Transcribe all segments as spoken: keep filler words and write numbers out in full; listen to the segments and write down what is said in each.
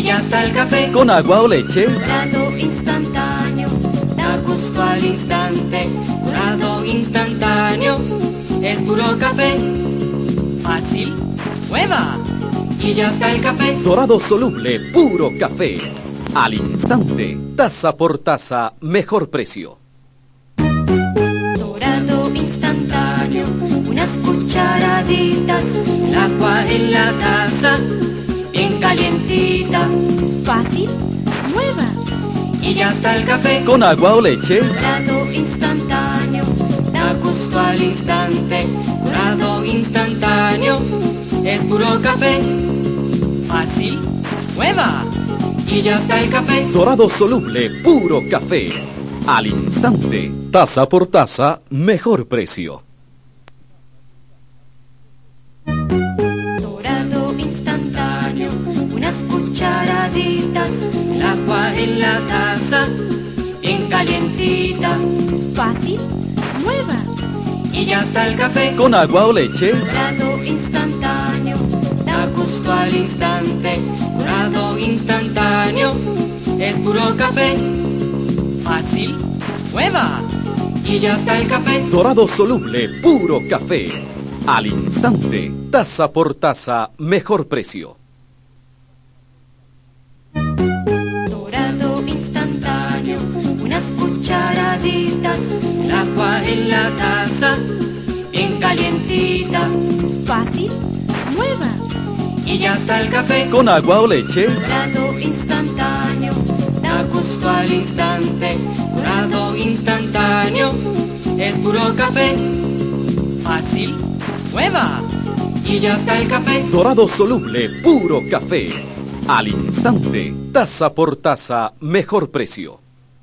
ya está el café. Con agua o leche. Grado instantáneo, da gusto al instante. Grado instantáneo, es puro café. Fácil, prueba. Y ya está el café. Dorado soluble, puro café. Al instante, taza por taza, mejor precio. Dorado instantáneo, unas cucharaditas, el agua en la taza, bien calientita. Fácil, nueva. Y ya está el café. Con agua o leche. Dorado instantáneo, da gusto al instante. Dorado instantáneo, es puro café. Fácil, nueva. Y ya está el café. Dorado soluble, puro café. Al instante, taza por taza, mejor precio. Dorado instantáneo, unas cucharaditas, el agua en la taza, bien calientita. Fácil, nueva. Y ya está el café. Con agua o leche. Dorado instantáneo, da gusto al instante. Dorado instantáneo, es puro café. Fácil, nueva. Y ya está el café. Dorado soluble, puro café. Al instante, taza por taza, mejor precio. Dorado instantáneo, unas cucharaditas, el agua en la taza, bien calientita. Fácil, nueva. Y ya está el café. Con agua o leche. Dorado instantáneo, da gusto al instante. Dorado instantáneo, es puro café. Fácil, nueva. Y ya está el café. Dorado soluble, puro café. Al instante, taza por taza, mejor precio.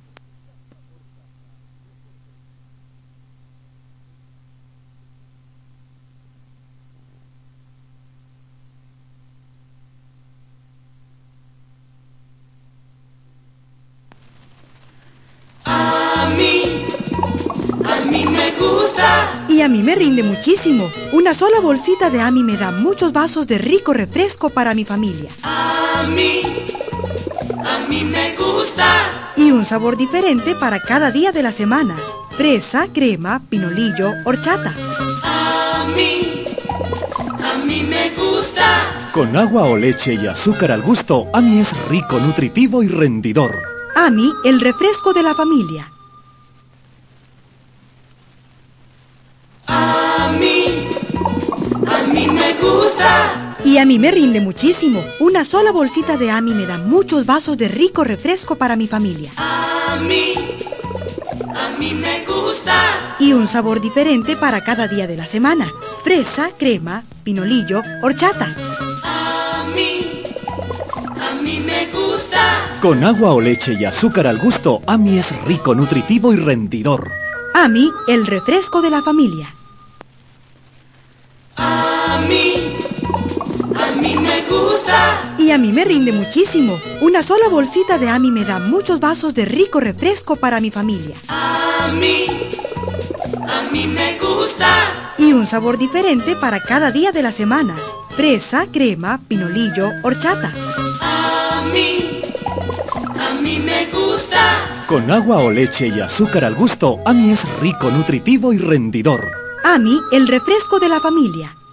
Y a mí me rinde muchísimo. Una sola bolsita de Ami me da muchos vasos de rico refresco para mi familia. A mí, a mí me gusta. Y un sabor diferente para cada día de la semana. Fresa, crema, pinolillo, horchata. A mí, a mí me gusta. Con agua o leche y azúcar al gusto, Ami es rico, nutritivo y rendidor. Ami, el refresco de la familia. A mí, a mí me gusta. Y a mí me rinde muchísimo. Una sola bolsita de Ami me da muchos vasos de rico refresco para mi familia. A mí, a mí me gusta. Y un sabor diferente para cada día de la semana. Fresa, crema, pinolillo, horchata. A mí, a mí me gusta. Con agua o leche y azúcar al gusto, Ami es rico, nutritivo y rendidor. Ami, el refresco de la familia. A mí, a mí me gusta. Y a mí me rinde muchísimo. Una sola bolsita de Ami me da muchos vasos de rico refresco para mi familia. A mí, a mí me gusta. Y un sabor diferente para cada día de la semana. Fresa, crema, pinolillo, horchata. A mí, a mí me gusta. Con agua o leche y azúcar al gusto, Ami es rico, nutritivo y rendidor. Ami, el refresco de la familia.